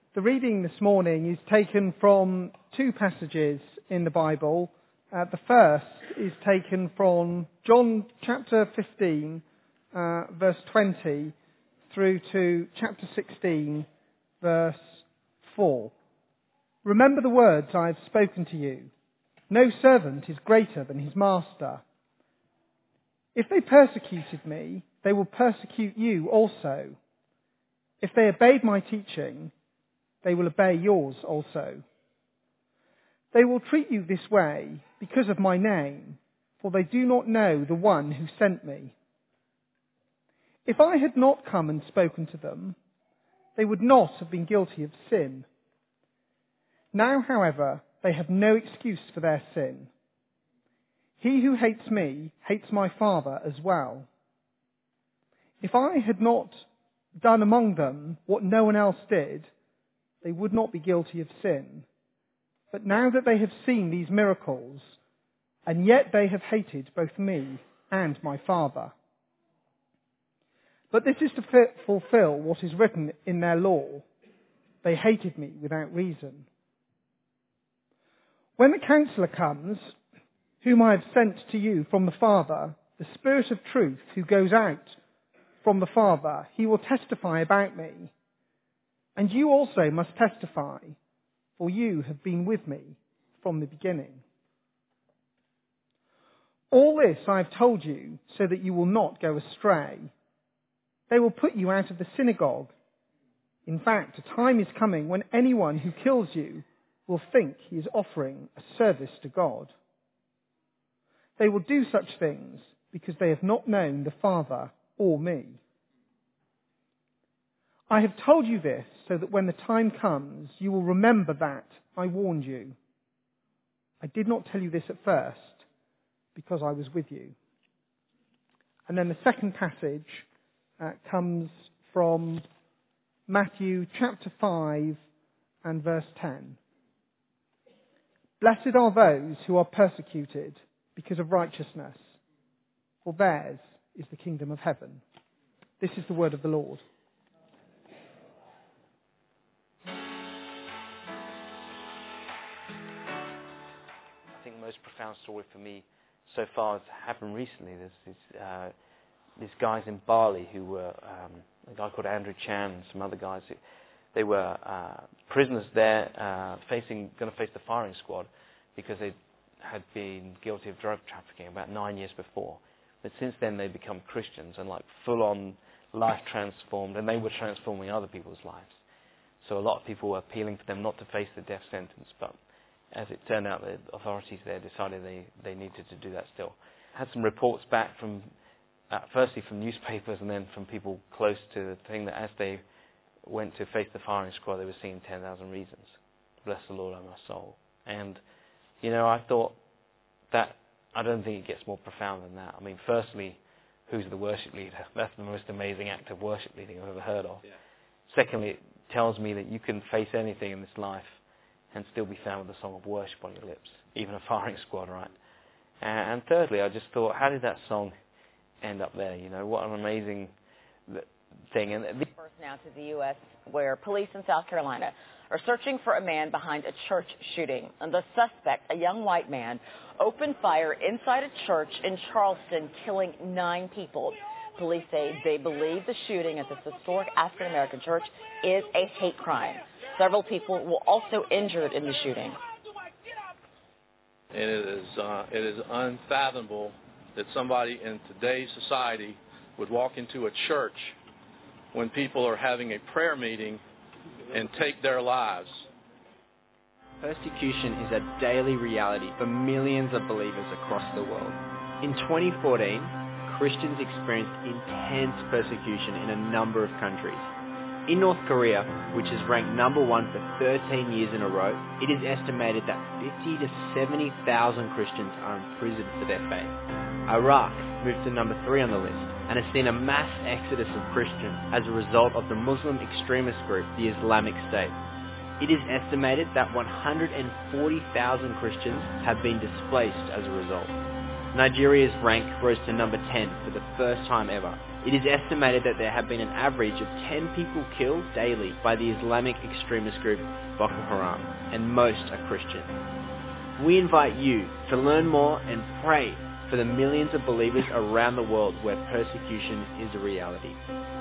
The reading this morning is taken from two passages in the Bible. The first is taken from John chapter 15, verse 20, through to chapter 16, verse 4. Remember the words I have spoken to you. No servant is greater than his master. If they persecuted me, they will persecute you also. If they obeyed my teaching, they will obey yours also. They will treat you this way because of my name, for they do not know the one who sent me. If I had not come and spoken to them, they would not have been guilty of sin. Now, however, they have no excuse for their sin. He who hates me hates my Father as well. If I had not done among them what no one else did, they would not be guilty of sin. But now that they have seen these miracles, and yet they have hated both me and my Father. But this is to fulfill what is written in their law. They hated me without reason. When the Counselor comes, whom I have sent to you from the Father, the Spirit of truth who goes out from the Father, he will testify about me. And you also must testify, for you have been with me from the beginning. All this I have told you so that you will not go astray. They will put you out of the synagogue. In fact, a time is coming when anyone who kills you will think he is offering a service to God. They will do such things because they have not known the Father or me. I have told you this so that when the time comes, you will remember that I warned you. I did not tell you this at first because I was with you. And then the second passage comes from Matthew chapter 5 and verse 10. Blessed are those who are persecuted because of righteousness, for theirs is the kingdom of heaven. This is the word of the Lord. I think the most profound story for me so far has happened recently. There's these guys in Bali who were, a guy called Andrew Chan and some other guys, they were prisoners there going to face the firing squad because they had been guilty of drug trafficking about 9 years before. But since then they'd become Christians and full-on life transformed, and they were transforming other people's lives. So a lot of people were appealing for them not to face the death sentence, but as it turned out, the authorities there decided they needed to do that still. Had some reports back from, firstly from newspapers and then from people close to the thing, that as they went to face the firing squad, they were seeing 10,000 reasons. Bless the Lord, O my soul. And, I thought that, I don't think it gets more profound than that. I mean, firstly, who's the worship leader? That's the most amazing act of worship leading I've ever heard of. Yeah. Secondly, it tells me that you can face anything in this life and still be found with a song of worship on your lips, even a firing squad, right? And thirdly, I just thought, how did that song end up there? What an amazing thing. And First now to the U.S., where police in South Carolina are searching for a man behind a church shooting. And the suspect, a young white man, opened fire inside a church in Charleston, killing 9 people. Police say they believe the shooting at this historic African-American church is a hate crime. Several people were also injured in the shooting. It is unfathomable that somebody in today's society would walk into a church when people are having a prayer meeting and take their lives. Persecution is a daily reality for millions of believers across the world. In 2014, Christians experienced intense persecution in a number of countries. In North Korea, which is ranked number 1 for 13 years in a row, it is estimated that 50 to 70,000 Christians are imprisoned for their faith. Iraq moved to number 3 on the list and has seen a mass exodus of Christians as a result of the Muslim extremist group, the Islamic State. It is estimated that 140,000 Christians have been displaced as a result. Nigeria's rank rose to number 10 for the first time ever. It is estimated that there have been an average of 10 people killed daily by the Islamic extremist group Boko Haram, and most are Christian. We invite you to learn more and pray for the millions of believers around the world where persecution is a reality.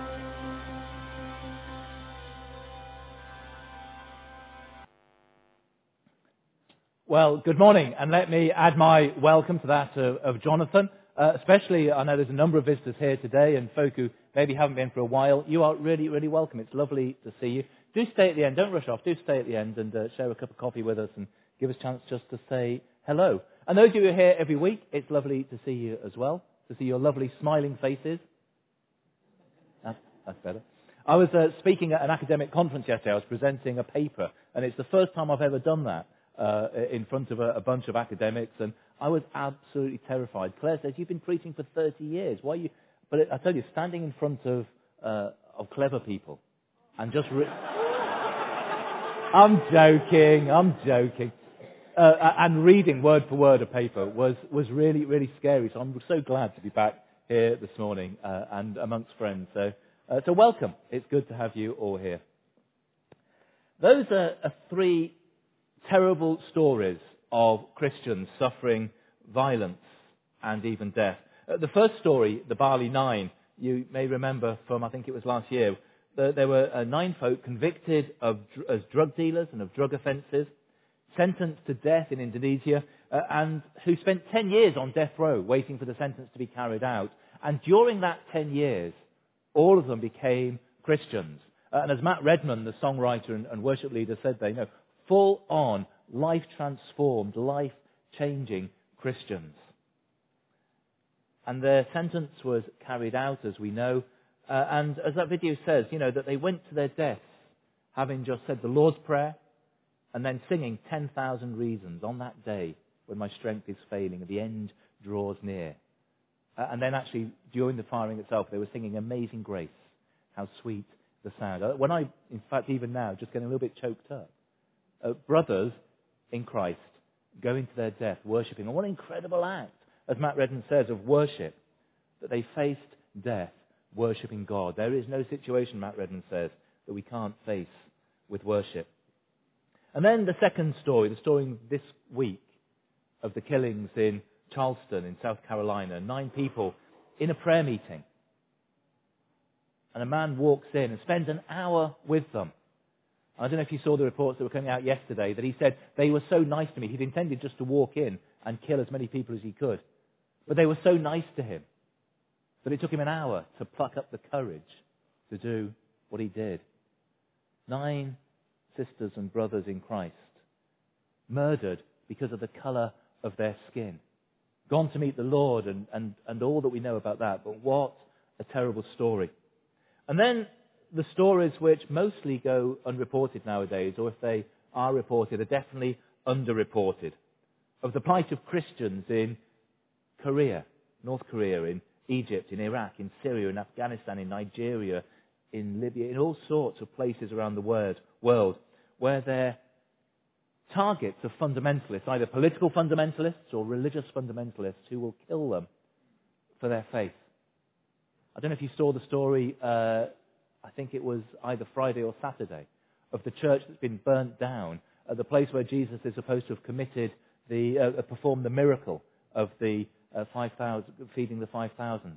Well, good morning, and let me add my welcome to that of Jonathan. Especially, I know there's a number of visitors here today and folk who maybe haven't been for a while. You are really, really welcome. It's lovely to see you. Do stay at the end. Don't rush off. Do stay at the end and share a cup of coffee with us and give us a chance just to say hello. And those of you who are here every week, it's lovely to see you as well, to see your lovely smiling faces. That's better. I was speaking at an academic conference yesterday. I was presenting a paper, and it's the first time I've ever done that. In front of a bunch of academics, and I was absolutely terrified. Claire says, "You've been preaching for 30 years. Why are you?" But I tell you, standing in front of clever people, and just I'm joking, and reading word for word a paper was really, really scary. So I'm so glad to be back here this morning and amongst friends. So welcome. It's good to have you all here. Those are three terrible stories of Christians suffering violence and even death. The first story, the Bali Nine, you may remember from, I think it was last year, there were 9 folk convicted as drug dealers and of drug offences, sentenced to death in Indonesia, and who spent 10 years on death row waiting for the sentence to be carried out. And during that 10 years, all of them became Christians. And as Matt Redman, the songwriter and worship leader, said there, full-on, life-transformed, life-changing Christians. And their sentence was carried out, as we know. And as that video says, that they went to their deaths having just said the Lord's Prayer and then singing 10,000 reasons on that day when my strength is failing and the end draws near. And then actually, during the firing itself, they were singing Amazing Grace. How sweet the sound. When in fact, even now, just getting a little bit choked up. Brothers in Christ going to their death, worshipping. And what an incredible act, as Matt Redman says, of worship, that they faced death worshipping God. There is no situation, Matt Redman says, that we can't face with worship. And then the second story, the story this week of the killings in Charleston in South Carolina. 9 people in a prayer meeting. And a man walks in and spends an hour with them. I don't know if you saw the reports that were coming out yesterday that he said they were so nice to me. He'd intended just to walk in and kill as many people as he could. But they were so nice to him that it took him an hour to pluck up the courage to do what he did. 9 sisters and brothers in Christ murdered because of the colour of their skin. Gone to meet the Lord and all that we know about that. But what a terrible story. And then the stories which mostly go unreported nowadays, or if they are reported, are definitely underreported, of the plight of Christians in Korea, North Korea, in Egypt, in Iraq, in Syria, in Afghanistan, in Nigeria, in Libya, in all sorts of places around the world where they're targets of fundamentalists, either political fundamentalists or religious fundamentalists who will kill them for their faith. I don't know if you saw the story, I think it was either Friday or Saturday, of the church that's been burnt down at the place where Jesus is supposed to have performed the miracle of the 5,000, feeding the 5,000.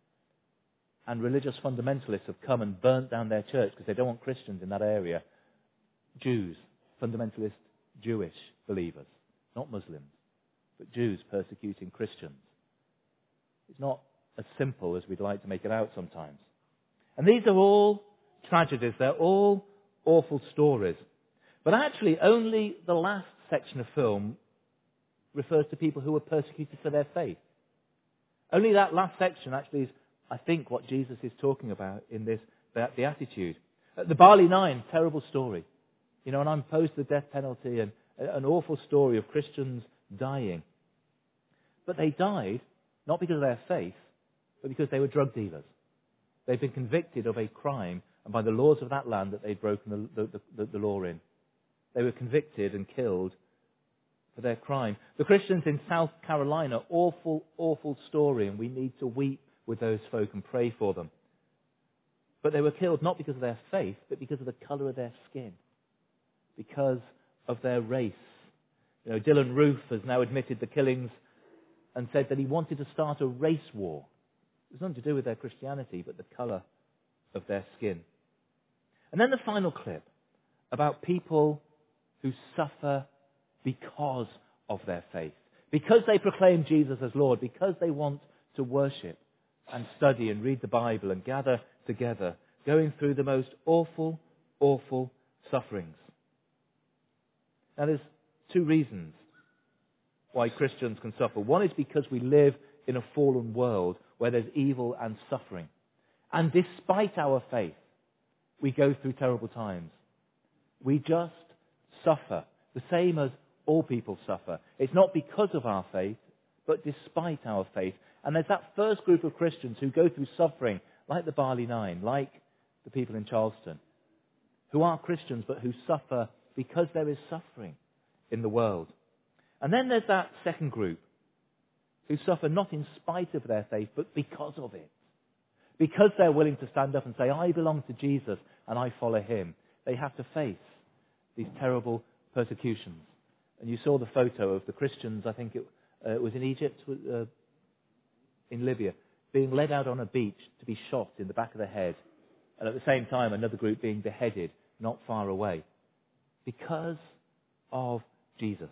And religious fundamentalists have come and burnt down their church because they don't want Christians in that area. Jews, fundamentalist Jewish believers, not Muslims, but Jews persecuting Christians. It's not as simple as we'd like to make it out sometimes. And these are all tragedies. They're all awful stories. But actually, only the last section of film refers to people who were persecuted for their faith. Only that last section actually is, I think, what Jesus is talking about in this beatitude. The Bali Nine, terrible story. And I'm opposed to the death penalty and an awful story of Christians dying. But they died not because of their faith, but because they were drug dealers. They'd been convicted of a crime, and by the laws of that land that they'd broken the law in. They were convicted and killed for their crime. The Christians in South Carolina, awful, awful story, and we need to weep with those folk and pray for them. But they were killed not because of their faith, but because of the colour of their skin, because of their race. You know, Dylan Roof has now admitted the killings and said that he wanted to start a race war. It was nothing to do with their Christianity, but the colour of their skin. And then the final clip about people who suffer because of their faith, because they proclaim Jesus as Lord, because they want to worship and study and read the Bible and gather together, going through the most awful, awful sufferings. Now there's two reasons why Christians can suffer. One is because we live in a fallen world where there's evil and suffering. And despite our faith, we go through terrible times. We just suffer, the same as all people suffer. It's not because of our faith, but despite our faith. And there's that first group of Christians who go through suffering, like the Barley Nine, like the people in Charleston, who are Christians but who suffer because there is suffering in the world. And then there's that second group who suffer not in spite of their faith, but because of it. Because they're willing to stand up and say, I belong to Jesus and I follow him. They have to face these terrible persecutions. And you saw the photo of the Christians, I think it was in Egypt, in Libya, being led out on a beach to be shot in the back of the head. And at the same time, another group being beheaded not far away. Because of Jesus.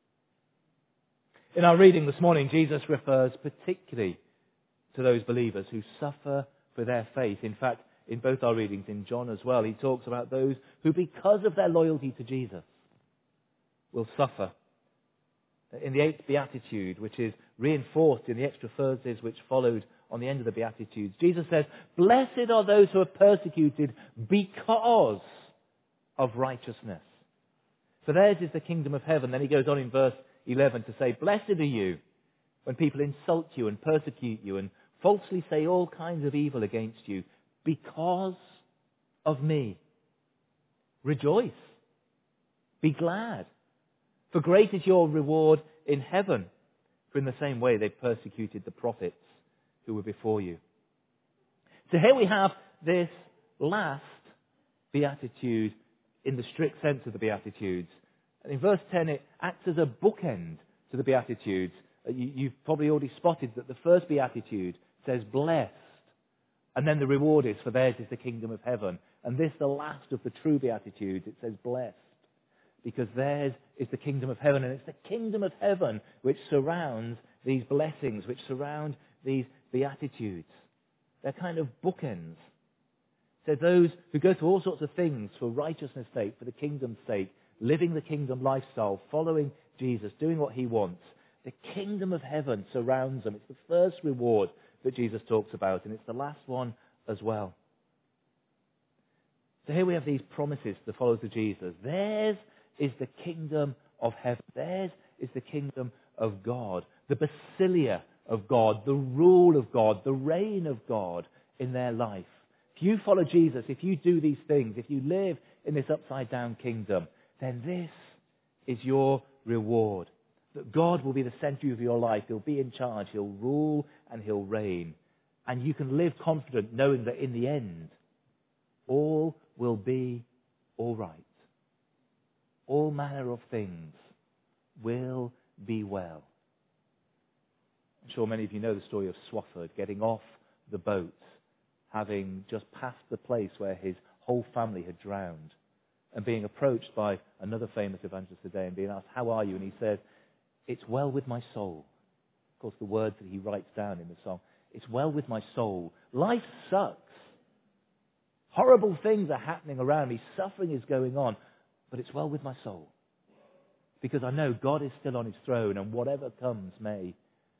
In our reading this morning, Jesus refers particularly to those believers who suffer for their faith. In fact, in both our readings, in John as well, he talks about those who, because of their loyalty to Jesus, will suffer. In the 8th Beatitude, which is reinforced in the extra verses which followed on the end of the Beatitudes, Jesus says, blessed are those who are persecuted because of righteousness, for theirs is the kingdom of heaven. Then he goes on in verse 11 to say, blessed are you when people insult you and persecute you and falsely say all kinds of evil against you because of me. Rejoice. Be glad. For great is your reward in heaven. For in the same way they persecuted the prophets who were before you. So here we have this last beatitude in the strict sense of the Beatitudes. And in verse 10 it acts as a bookend to the Beatitudes. You've probably already spotted that the first Beatitude says blessed. And then the reward is for theirs is the kingdom of heaven. And this, the last of the true Beatitudes, it says blessed. Because theirs is the kingdom of heaven. And it's the kingdom of heaven which surrounds these blessings, which surround these Beatitudes. They're kind of bookends. So those who go through all sorts of things for righteousness' sake, for the kingdom's sake, living the kingdom lifestyle, following Jesus, doing what he wants, the kingdom of heaven surrounds them. It's the first reward that Jesus talks about, and it's the last one as well. So here we have these promises to the followers of Jesus. Theirs is the kingdom of heaven. Theirs is the kingdom of God, the basilia of God, the rule of God, the reign of God in their life. If you follow Jesus, if you do these things, if you live in this upside-down kingdom, then this is your reward. That God will be the center of your life. He'll be in charge. He'll rule and he'll reign. And you can live confident knowing that in the end, all will be all right. All manner of things will be well. I'm sure many of you know the story of Swafford getting off the boat, having just passed the place where his whole family had drowned, and being approached by another famous evangelist today and being asked, how are you? And he said, it's well with my soul. Of course, the words that he writes down in the song, it's well with my soul. Life sucks. Horrible things are happening around me. Suffering is going on. But it's well with my soul. Because I know God is still on his throne, and whatever comes may,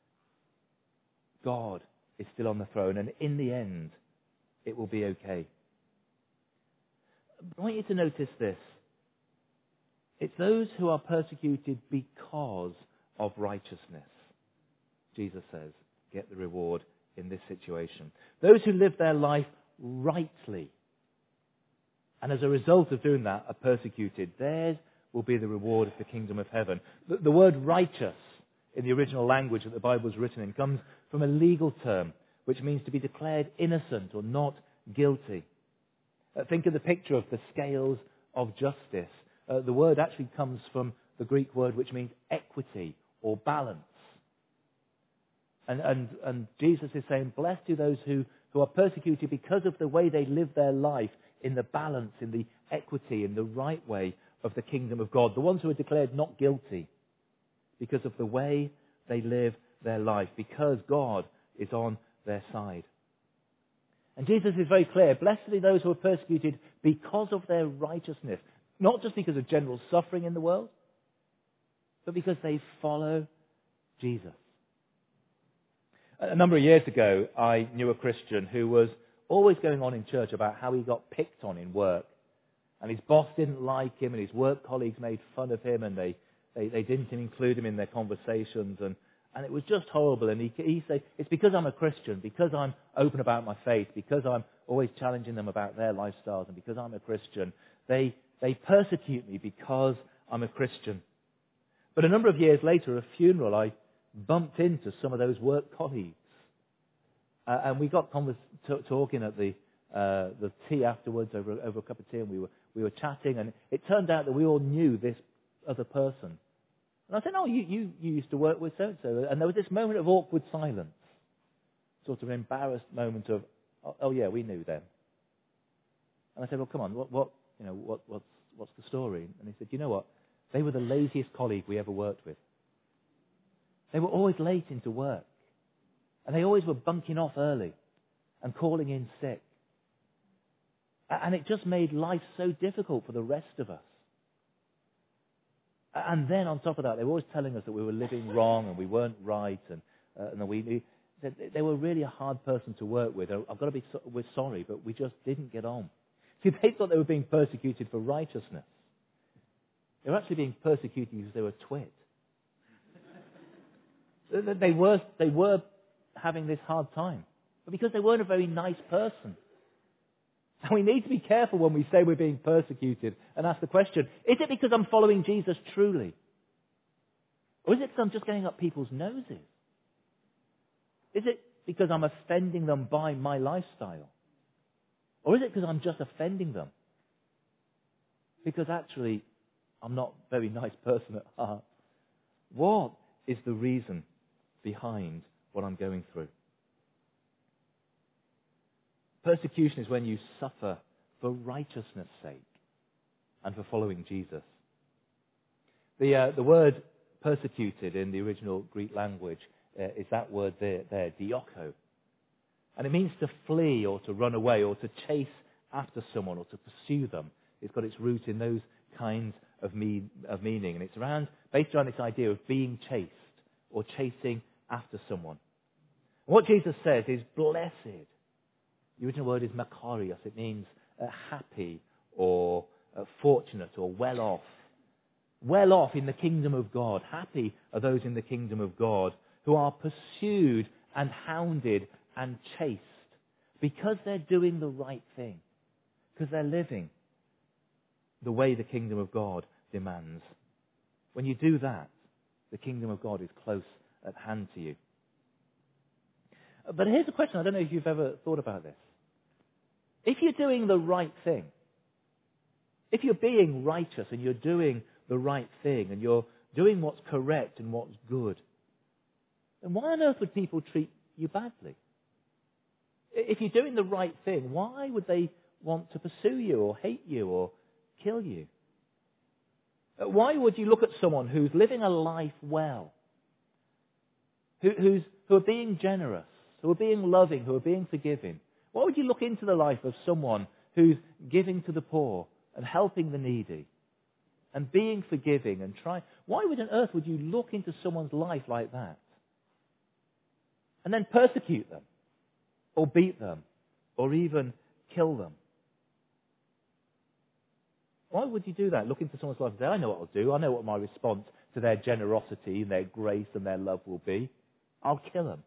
God is still on the throne, and in the end, it will be okay. I want you to notice this. It's those who are persecuted because of righteousness, Jesus says, get the reward in this situation. Those who live their life rightly, and as a result of doing that, are persecuted. Theirs will be the reward of the kingdom of heaven. The word righteous in the original language that the Bible was written in comes from a legal term, which means to be declared innocent or not guilty. Think of the picture of the scales of justice. The word actually comes from the Greek word which means equity or balance. And Jesus is saying, blessed are those who are persecuted because of the way they live their life in the balance, in the equity, in the right way of the kingdom of God. The ones who are declared not guilty because of the way they live their life, because God is on their side. And Jesus is very clear, blessed are those who are persecuted because of their righteousness. Not just because of general suffering in the world, but because they follow Jesus. A number of years ago, I knew a Christian who was always going on in church about how he got picked on in work. And his boss didn't like him, and his work colleagues made fun of him, and they didn't include him in their conversations. And it was just horrible. And he said, it's because I'm a Christian, because I'm open about my faith, because I'm always challenging them about their lifestyles, and because I'm a Christian, they persecute me because I'm a Christian. But a number of years later, at a funeral, I bumped into some of those work colleagues. And we got talking at the tea afterwards over a cup of tea, and we were chatting, and it turned out that we all knew this other person. And I said, oh, you used to work with so-and-so. And there was this moment of awkward silence, sort of embarrassed moment of, oh yeah, we knew them. And I said, well, come on, what's the story? And he said, you know what? They were the laziest colleague we ever worked with. They were always late into work. And they always were bunking off early and calling in sick. And it just made life so difficult for the rest of us. And then on top of that, they were always telling us that we were living wrong and we weren't right. And they were really a hard person to work with. We're sorry, but we just didn't get on. See, they thought they were being persecuted for righteousness. They were actually being persecuted because they were twit. They were having this hard time, but because they weren't a very nice person. And we need to be careful when we say we're being persecuted and ask the question, is it because I'm following Jesus truly? Or is it because I'm just going up people's noses? Is it because I'm offending them by my lifestyle? Or is it because I'm just offending them? Because actually, I'm not a very nice person at heart. What is the reason behind what I'm going through? Persecution is when you suffer for righteousness' sake and for following Jesus. The word persecuted in the original Greek language is that word there, dioko. And it means to flee or to run away or to chase after someone or to pursue them. It's got its root in those kinds of meaning. And it's based around this idea of being chased or chasing after someone. And what Jesus says is blessed. The original word is makarios. It means happy or fortunate or well off. Well off in the kingdom of God. Happy are those in the kingdom of God who are pursued and hounded and chased because they're doing the right thing. Because they're living the way the kingdom of God demands. When you do that, the kingdom of God is close at hand to you. But here's a question. I don't know if you've ever thought about this. If you're doing the right thing, if you're being righteous and you're doing the right thing and you're doing what's correct and what's good, then why on earth would people treat you badly? If you're doing the right thing, why would they want to pursue you or hate you or kill you? Why would you look at someone who's living a life well, who are being generous, who are being loving, who are being forgiving? Why would you look into the life of someone who's giving to the poor and helping the needy and being forgiving and trying? Why on earth would you look into someone's life like that and then persecute them or beat them or even kill them? Why would you do that? Look into someone's life and say, I know what I'll do. I know what my response to their generosity and their grace and their love will be. I'll kill them.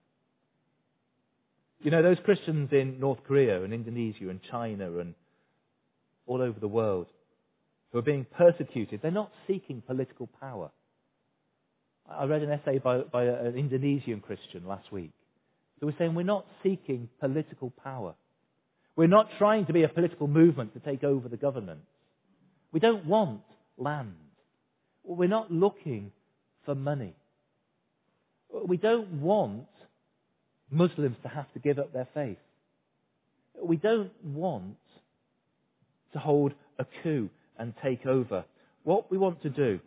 You know, those Christians in North Korea and Indonesia and China and all over the world, who are being persecuted, they're not seeking political power. I read an essay by an Indonesian Christian last week who was saying we're not seeking political power. We're not trying to be a political movement to take over the government. We don't want land. We're not looking for money. We don't want Muslims to have to give up their faith. We don't want to hold a coup and take over. What we want to do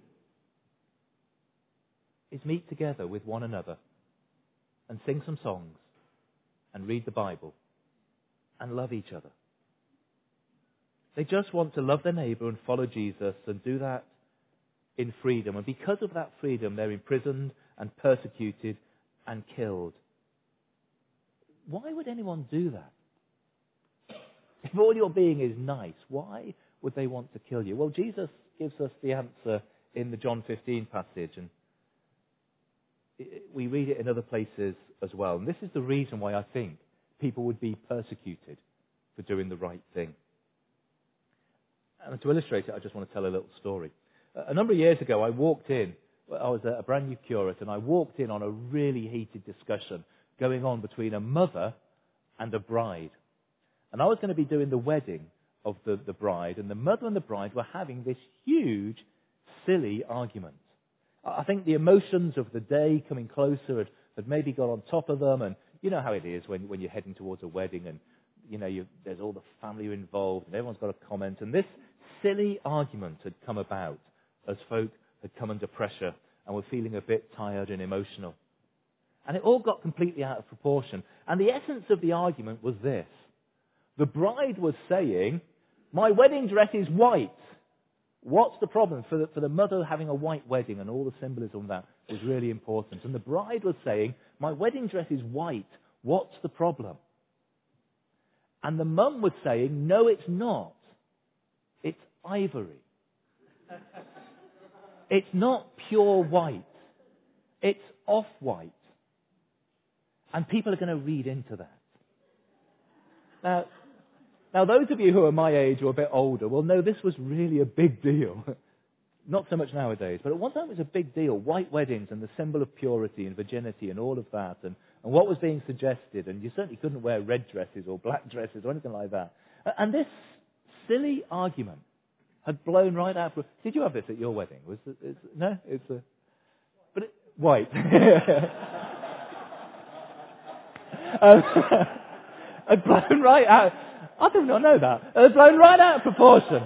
is meet together with one another and sing some songs and read the Bible and love each other. They just want to love their neighbour and follow Jesus and do that in freedom. And because of that freedom, they're imprisoned and persecuted and killed. Why would anyone do that? If all your being is nice, why would they want to kill you? Well, Jesus gives us the answer in the John 15 passage, and we read it in other places as well. And this is the reason why I think people would be persecuted for doing the right thing. And to illustrate it, I just want to tell a little story. A number of years ago, I walked in. I was a brand new curate, and I walked in on a really heated discussion going on between a mother and a bride. And I was going to be doing the wedding of the bride, and the mother and the bride were having this huge, silly argument. I think the emotions of the day coming closer had maybe got on top of them, and you know how it is when you're heading towards a wedding, and there's all the family involved, and everyone's got a comment, and this silly argument had come about as folk had come under pressure and were feeling a bit tired and emotional. And it all got completely out of proportion. And the essence of the argument was this. The bride was saying, my wedding dress is white. What's the problem? For the mother having a white wedding and all the symbolism of that was really important. And the bride was saying, my wedding dress is white. What's the problem? And the mum was saying, no, it's not. It's ivory. It's not pure white. It's off-white. And people are going to read into that. Now, those of you who are my age or a bit older will know this was really a big deal. Not so much nowadays, but at one time it was a big deal. White weddings and the symbol of purity and virginity and all of that, and what was being suggested. And you certainly couldn't wear red dresses or black dresses or anything like that. And this silly argument had blown right out. Did you have this at your wedding? No? White. Had blown right out. I did not know that. It had blown right out of proportion.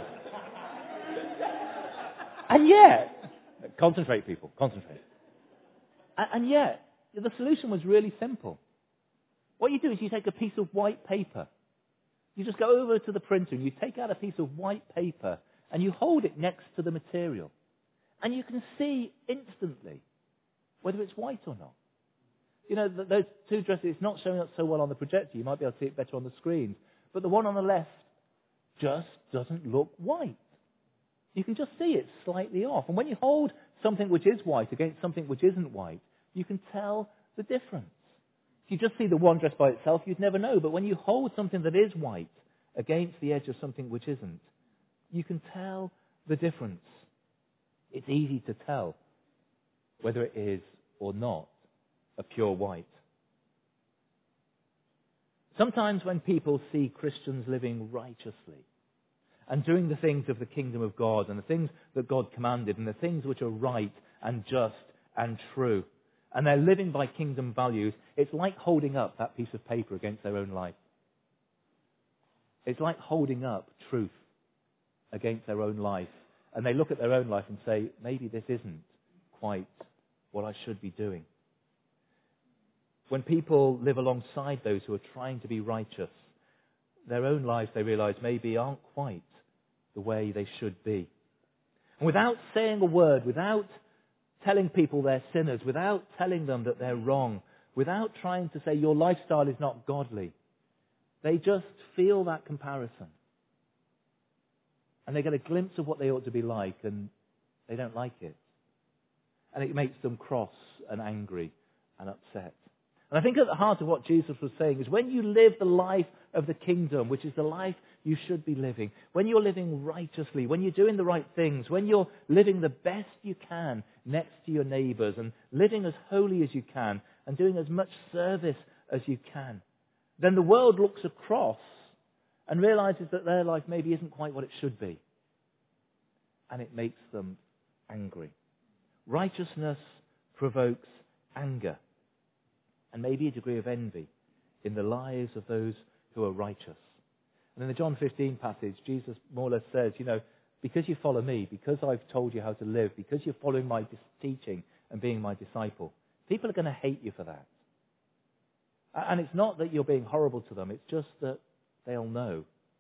And yet, concentrate people, concentrate. And yet, the solution was really simple. What you do is you take a piece of white paper. You just go over to the printer and you take out a piece of white paper and you hold it next to the material. And you can see instantly whether it's white or not. You know, those two dresses, it's not showing up so well on the projector. You might be able to see it better on the screen. But the one on the left just doesn't look white. You can just see it's slightly off. And when you hold something which is white against something which isn't white, you can tell the difference. If you just see the one dress by itself, you'd never know. But when you hold something that is white against the edge of something which isn't, you can tell the difference. It's easy to tell whether it is or not a pure white. Sometimes when people see Christians living righteously and doing the things of the kingdom of God and the things that God commanded and the things which are right and just and true, and they're living by kingdom values, it's like holding up that piece of paper against their own life. It's like holding up truth against their own life. And they look at their own life and say, maybe this isn't quite what I should be doing. When people live alongside those who are trying to be righteous, their own lives, they realize, maybe aren't quite the way they should be. And without saying a word, without telling people they're sinners, without telling them that they're wrong, without trying to say your lifestyle is not godly, they just feel that comparison. And they get a glimpse of what they ought to be like, and they don't like it. And it makes them cross and angry and upset. And I think at the heart of what Jesus was saying is when you live the life of the kingdom, which is the life you should be living, when you're living righteously, when you're doing the right things, when you're living the best you can next to your neighbours and living as holy as you can and doing as much service as you can, then the world looks across and realizes that their life maybe isn't quite what it should be. And it makes them angry. Righteousness provokes anger and maybe a degree of envy in the lives of those who are righteous. And in the John 15 passage, Jesus more or less says, because you follow me, because I've told you how to live, because you're following my teaching and being my disciple, people are going to hate you for that. And it's not that you're being horrible to them, it's just that they'll know.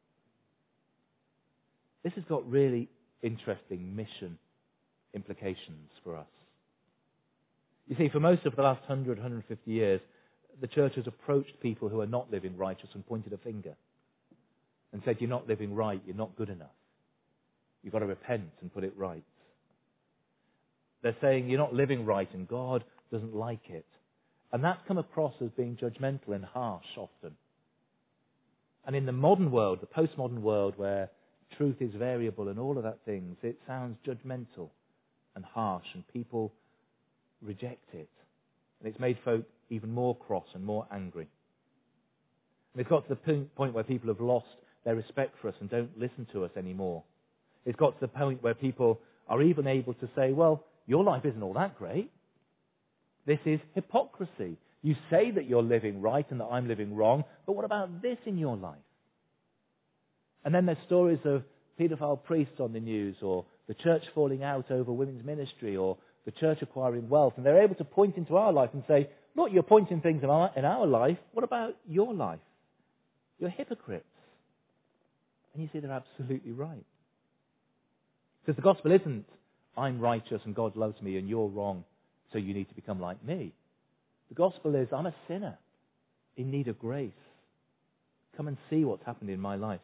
This has got really interesting mission implications for us. You see, for most of the last 100, 150 years, the church has approached people who are not living righteous and pointed a finger and said, you're not living right, you're not good enough. You've got to repent and put it right. They're saying you're not living right and God doesn't like it. And that's come across as being judgmental and harsh often. And in the modern world, the postmodern world where truth is variable and all of that things, it sounds judgmental and harsh and people reject it. And it's made folk even more cross and more angry. And it's got to the point where people have lost their respect for us and don't listen to us anymore. It's got to the point where people are even able to say, well, your life isn't all that great. This is hypocrisy. You say that you're living right and that I'm living wrong, but what about this in your life? And then there's stories of paedophile priests on the news, or the church falling out over women's ministry, or the church acquiring wealth. And they're able to point into our life and say, look, you're pointing things in our life. What about your life? You're hypocrites. And you see, they're absolutely right. Because the gospel isn't, I'm righteous and God loves me and you're wrong, so you need to become like me. The gospel is, I'm a sinner in need of grace. Come and see what's happened in my life.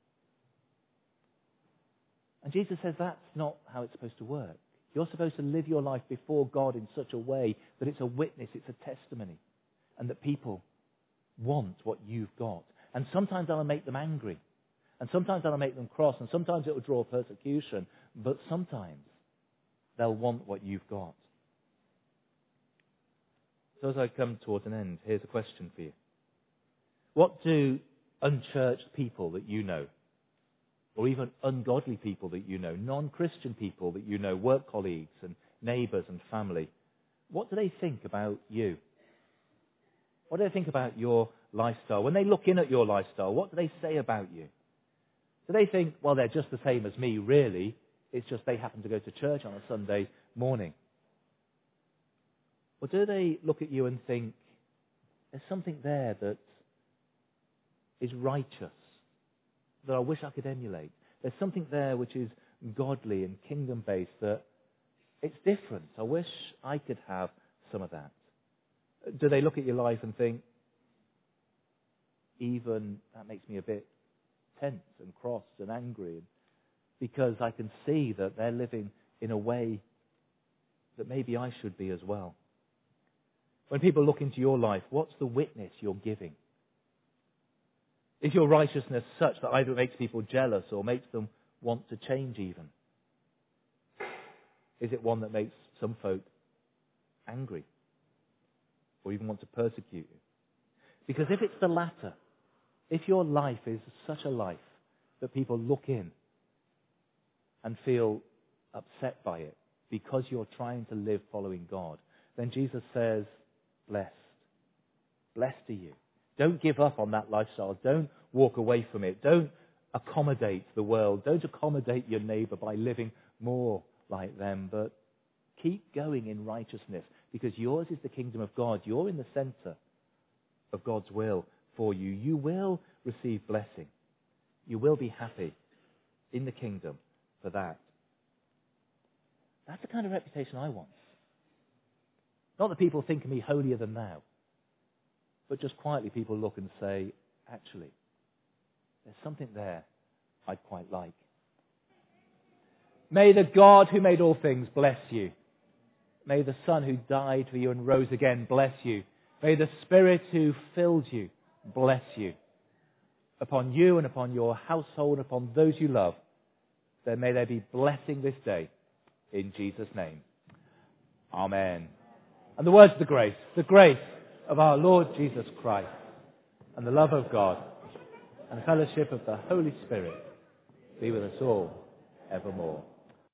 And Jesus says that's not how it's supposed to work. You're supposed to live your life before God in such a way that it's a witness, it's a testimony, and that people want what you've got. And sometimes that'll make them angry, and sometimes that'll make them cross, and sometimes it will draw persecution, but sometimes they'll want what you've got. So as I come towards an end, here's a question for you. What do unchurched people that you know, or even ungodly people that you know, non-Christian people that you know, work colleagues and neighbours and family, what do they think about you? What do they think about your lifestyle? When they look in at your lifestyle, what do they say about you? Do they think, well, they're just the same as me, really? It's just they happen to go to church on a Sunday morning. Or do they look at you and think, there's something there that is righteous, that I wish I could emulate. There's something there which is godly and kingdom-based, that it's different. I wish I could have some of that. Do they look at your life and think, even that makes me a bit tense and cross and angry, because I can see that they're living in a way that maybe I should be as well. When people look into your life, what's the witness you're giving? Is your righteousness such that either it makes people jealous or makes them want to change even? Is it one that makes some folk angry or even want to persecute you? Because if it's the latter, if your life is such a life that people look in and feel upset by it because you're trying to live following God, then Jesus says, blessed. Blessed are you. Don't give up on that lifestyle. Don't walk away from it. Don't accommodate the world. Don't accommodate your neighbour by living more like them. But keep going in righteousness, because yours is the kingdom of God. You're in the centre of God's will for you. You will receive blessing. You will be happy in the kingdom for that. That's the kind of reputation I want. Not that people think of me holier than thou, but just quietly people look and say, actually, there's something there I'd quite like. May the God who made all things bless you. May the Son who died for you and rose again bless you. May the Spirit who filled you bless you. upon you and upon your household, upon those you love. Then may there be blessing this day. In Jesus' name. Amen. And the words of the grace of our Lord Jesus Christ, and the love of God, and the fellowship of the Holy Spirit be with us all evermore.